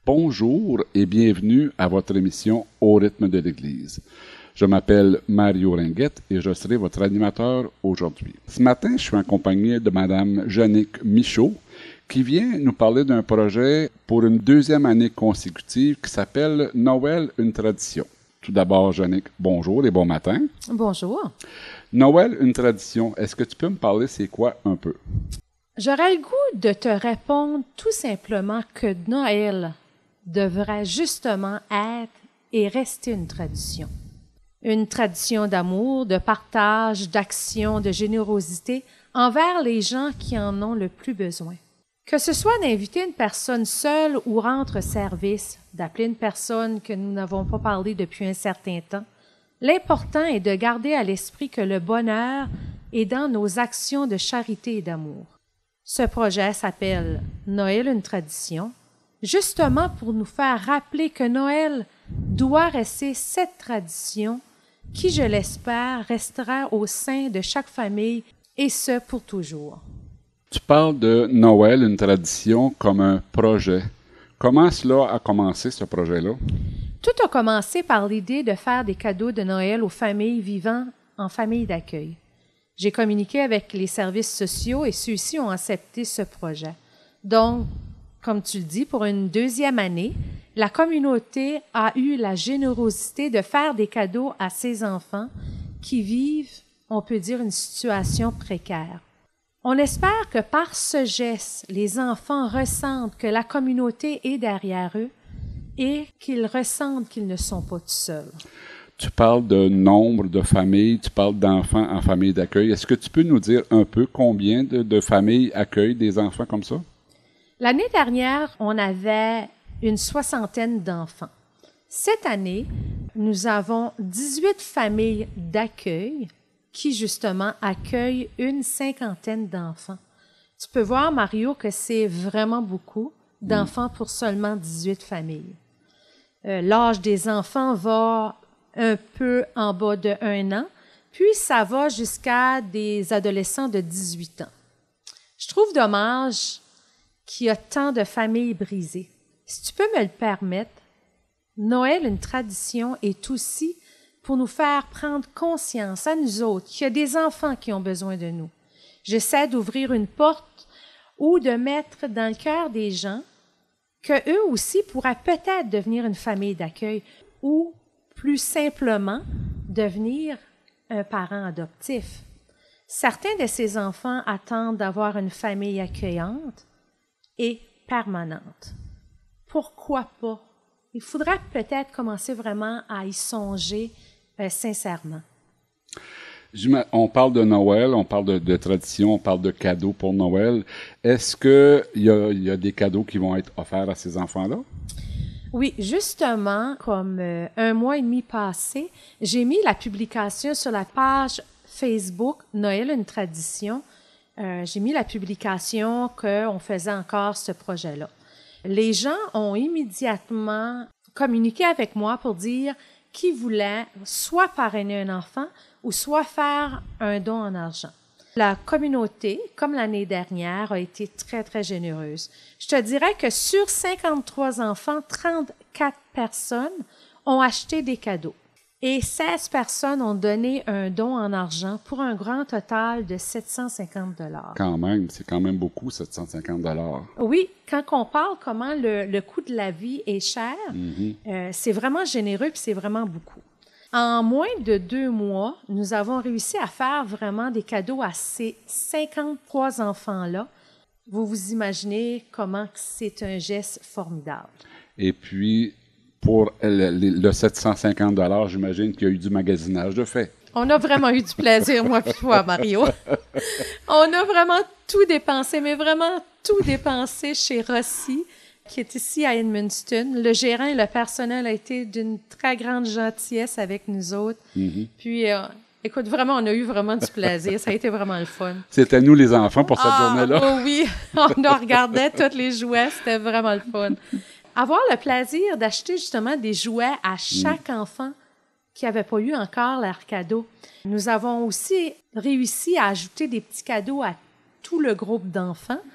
Bonjour et bienvenue à votre émission Au rythme de l'Église. Je m'appelle Mario Ringuette et je serai votre animateur aujourd'hui. Ce matin, je suis accompagné de Madame Jannick Michaud qui vient nous parler d'un projet pour une deuxième année consécutive qui s'appelle Noël, une tradition. Tout d'abord, Jannick, bonjour et bon matin. Bonjour. Noël, une tradition. Est-ce que tu peux me parler c'est quoi un peu? J'aurais le goût de te répondre tout simplement que Noël devrait justement être et rester une tradition. Une tradition d'amour, de partage, d'action, de générosité envers les gens qui en ont le plus besoin. Que ce soit d'inviter une personne seule ou rendre service, d'appeler une personne que nous n'avons pas parlé depuis un certain temps, l'important est de garder à l'esprit que le bonheur est dans nos actions de charité et d'amour. Ce projet s'appelle Noël, une tradition, justement pour nous faire rappeler que Noël doit rester cette tradition qui, je l'espère, restera au sein de chaque famille et ce pour toujours. Tu parles de Noël, une tradition, comme un projet. Comment cela a commencé, ce projet-là? Tout a commencé par l'idée de faire des cadeaux de Noël aux familles vivant en famille d'accueil. J'ai communiqué avec les services sociaux et ceux-ci ont accepté ce projet. Donc, comme tu le dis, pour une deuxième année, la communauté a eu la générosité de faire des cadeaux à ses enfants qui vivent, on peut dire, une situation précaire. On espère que par ce geste, les enfants ressentent que la communauté est derrière eux et qu'ils ressentent qu'ils ne sont pas tout seuls. Tu parles de nombre de familles, tu parles d'enfants en famille d'accueil. Est-ce que tu peux nous dire un peu combien de familles accueillent des enfants comme ça? L'année dernière, on avait une 60aine d'enfants. Cette année, nous avons 18 familles d'accueil qui, justement, accueillent une 50aine d'enfants. Tu peux voir, Mario, que c'est vraiment beaucoup d'enfants pour seulement 18 familles. L'âge des enfants va un peu en bas de 1 an, puis ça va jusqu'à des adolescents de 18 ans. Je trouve dommage qu'il y a tant de familles brisées. Si tu peux me le permettre, Noël, une tradition, est aussi pour nous faire prendre conscience à nous autres qu'il y a des enfants qui ont besoin de nous. J'essaie d'ouvrir une porte ou de mettre dans le cœur des gens qu'eux aussi pourraient peut-être devenir une famille d'accueil ou, plus simplement, devenir un parent adoptif. Certains de ces enfants attendent d'avoir une famille accueillante et permanente. Pourquoi pas? Il faudrait peut-être commencer vraiment à y songer sincèrement. On parle de Noël, on parle de tradition, on parle de cadeaux pour Noël. Est-ce qu'il y a des cadeaux qui vont être offerts à ces enfants-là? Oui, justement, comme 1 mois et demi passé, j'ai mis la publication sur la page Facebook Noël, une tradition. J'ai mis la publication qu'on faisait encore ce projet-là. Les gens ont immédiatement communiqué avec moi pour dire qu'ils voulaient soit parrainer un enfant ou soit faire un don en argent. La communauté, comme l'année dernière, a été très, très généreuse. Je te dirais que sur 53 enfants, 34 personnes ont acheté des cadeaux et 16 personnes ont donné un don en argent pour un grand total de 750 $. Quand même, c'est quand même beaucoup, 750 $. Oui, quand on parle comment le coût de la vie est cher, c'est vraiment généreux puis c'est vraiment beaucoup. En moins de 2 mois, nous avons réussi à faire vraiment des cadeaux à ces 53 enfants-là. Vous vous imaginez comment c'est un geste formidable. Et puis, pour le 750 $, j'imagine qu'il y a eu du magasinage de fait. On a vraiment eu du plaisir, moi et toi, Mario. On a vraiment tout dépensé, mais vraiment tout dépensé chez Rossi, qui est ici à Edmundston. Le gérant et le personnel ont été d'une très grande gentillesse avec nous autres. Puis, écoute, vraiment, on a eu vraiment du plaisir. Ça a été vraiment le fun. C'était nous les enfants pour cette journée-là. Oh oui, on a regardé tous les jouets. C'était vraiment le fun. Avoir le plaisir d'acheter justement des jouets à chaque enfant qui n'avait pas eu encore leur cadeau. Nous avons aussi réussi à ajouter des petits cadeaux à tout le groupe d'enfants.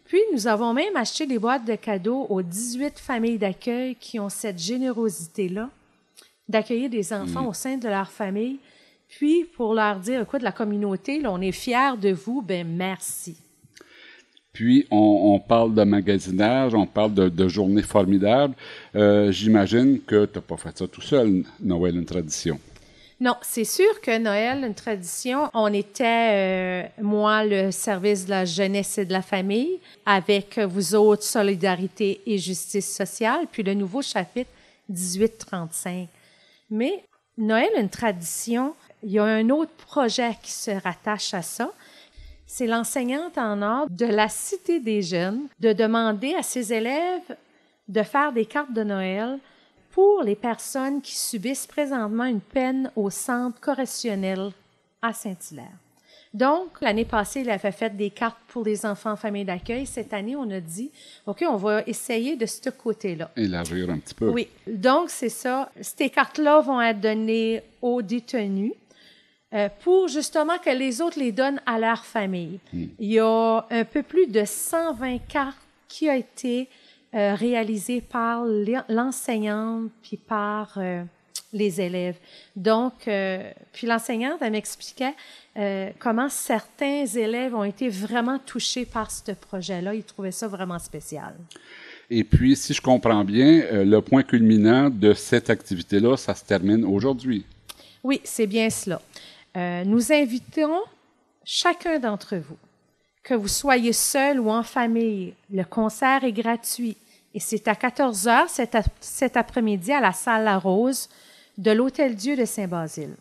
Puis, nous avons même acheté des boîtes de cadeaux aux 18 familles d'accueil qui ont cette générosité-là d'accueillir des enfants au sein de leur famille. Puis, pour leur dire, écoute, la communauté, là, on est fiers de vous, ben merci. Puis, on parle de magasinage, on parle de journées formidables. J'imagine que tu n'as pas fait ça tout seul, Noël, une tradition. Non, c'est sûr que Noël, une tradition, on était, moi, le service de la jeunesse et de la famille, avec vous autres, Solidarité et Justice sociale, puis le nouveau chapitre 1835. Mais Noël, une tradition, il y a un autre projet qui se rattache à ça. C'est l'enseignante en ordre de la Cité des jeunes de demander à ses élèves de faire des cartes de Noël pour les personnes qui subissent présentement une peine au centre correctionnel à Saint-Hilaire. Donc, l'année passée, il avait fait des cartes pour les enfants en famille d'accueil. Cette année, on a dit, OK, on va essayer de ce côté-là. Élargir un petit peu. Oui. Donc, c'est ça. Ces cartes-là vont être données aux détenus pour justement que les autres les donnent à leur famille. Il y a un peu plus de 120 cartes qui ont été réalisées par l'enseignante puis par les élèves. Donc, puis l'enseignante, elle m'expliquait comment certains élèves ont été vraiment touchés par ce projet-là. Ils trouvaient ça vraiment spécial. Et puis, si je comprends bien, le point culminant de cette activité-là, ça se termine aujourd'hui. Oui, c'est bien cela. Nous invitons chacun d'entre vous, que vous soyez seul ou en famille. Le concert est gratuit et c'est à 14 heures cet après-midi à la salle La Rose de l'Hôtel-Dieu de Saint-Basile.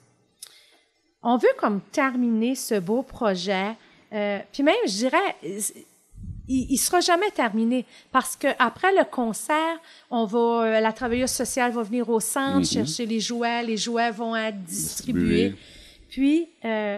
On veut comme terminer ce beau projet, puis même, je dirais, il ne sera jamais terminé parce qu'après le concert, la travailleuse sociale va venir au centre chercher les jouets vont être distribués. Puis,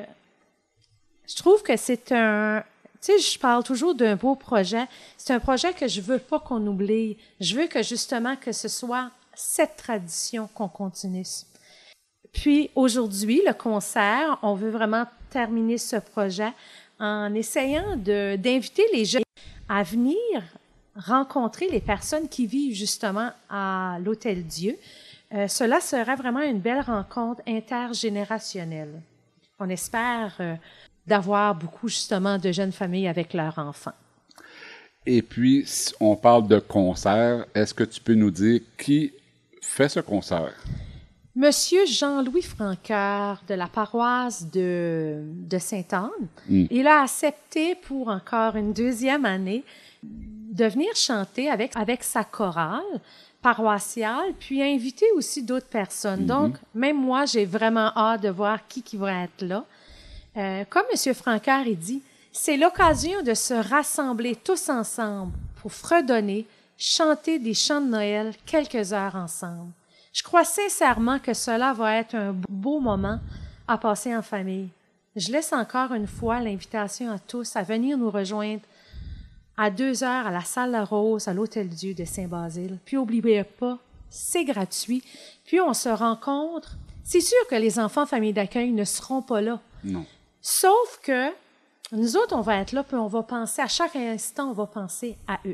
je trouve que c'est un... Tu sais, je parle toujours d'un beau projet. C'est un projet que je veux pas qu'on oublie. Je veux que justement que ce soit cette tradition qu'on continue. Puis aujourd'hui, le concert, on veut vraiment terminer ce projet en essayant d'inviter les jeunes à venir rencontrer les personnes qui vivent justement à l'Hôtel-Dieu. Cela serait vraiment une belle rencontre intergénérationnelle. On espère d'avoir beaucoup justement de jeunes familles avec leurs enfants. Et puis, si on parle de concert, est-ce que tu peux nous dire qui fait ce concert? Monsieur Jean-Louis Francoeur de la paroisse de Sainte-Anne, il a accepté pour encore une deuxième année de venir chanter avec sa chorale paroissiale, puis inviter aussi d'autres personnes. Donc, même moi, j'ai vraiment hâte de voir qui va être là. Comme M. Francoeur, il dit, c'est l'occasion de se rassembler tous ensemble pour fredonner, chanter des chants de Noël quelques heures ensemble. Je crois sincèrement que cela va être un beau moment à passer en famille. Je laisse encore une fois l'invitation à tous à venir nous rejoindre à 2 heures à la salle La Rose, à l'Hôtel-Dieu de Saint-Basile. Puis, n'oubliez pas, c'est gratuit. Puis, on se rencontre. C'est sûr que les enfants familles d'accueil ne seront pas là. Non. Sauf que nous autres, on va être là, puis on va penser, à chaque instant, on va penser à eux.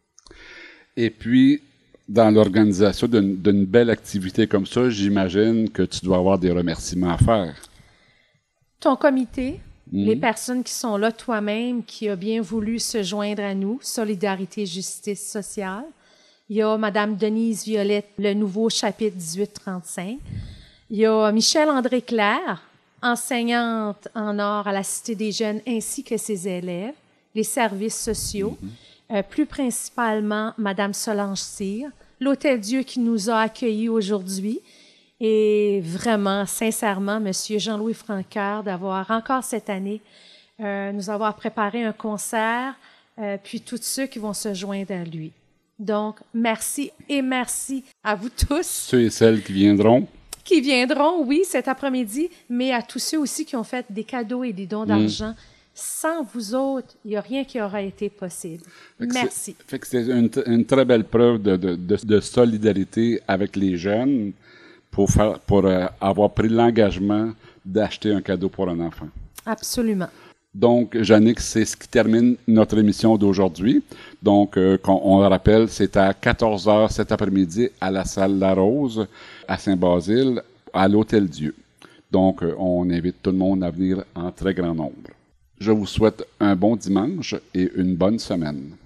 Et puis, dans l'organisation d'une belle activité comme ça, j'imagine que tu dois avoir des remerciements à faire. Ton comité, les personnes qui sont là, toi-même, qui a bien voulu se joindre à nous, Solidarité, Justice sociale. Il y a Mme Denise Violette, le nouveau chapitre 1835. Il y a Michel-André Claire, enseignante en art à la Cité des jeunes, ainsi que ses élèves, les services sociaux, plus principalement Mme Solange Cyr, l'Hôtel-Dieu qui nous a accueillis aujourd'hui, et vraiment, sincèrement, M. Jean-Louis Francoeur, d'avoir encore cette année, nous avoir préparé un concert, puis tous ceux qui vont se joindre à lui. Donc, merci et merci à vous tous. Ceux et celles qui viendront. Qui viendront, oui, cet après-midi, mais à tous ceux aussi qui ont fait des cadeaux et des dons d'argent. Sans vous autres, il n'y a rien qui aurait été possible. Merci. C'est une très belle preuve de solidarité avec les jeunes pour avoir pris l'engagement d'acheter un cadeau pour un enfant. Absolument. Donc, Jannick, c'est ce qui termine notre émission d'aujourd'hui. Donc, on le rappelle, c'est à 14 heures cet après-midi à la salle La Rose, à Saint-Basile, à l'Hôtel Dieu. Donc, on invite tout le monde à venir en très grand nombre. Je vous souhaite un bon dimanche et une bonne semaine.